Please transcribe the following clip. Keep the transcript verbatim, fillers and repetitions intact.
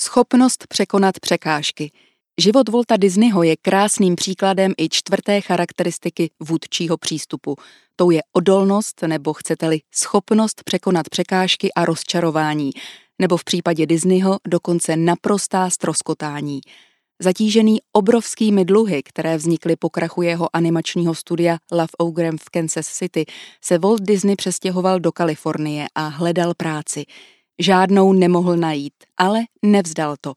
Schopnost překonat překážky. Život Walta Disneyho je krásným příkladem i čtvrté charakteristiky vůdčího přístupu. Tou je odolnost, nebo chcete-li schopnost překonat překážky a rozčarování, nebo v případě Disneyho dokonce naprostá ztroskotání. Zatížený obrovskými dluhy, které vznikly po krachu jeho animačního studia Love Ogrem v Kansas City, se Walt Disney přestěhoval do Kalifornie a hledal práci. Žádnou nemohl najít, ale nevzdal to.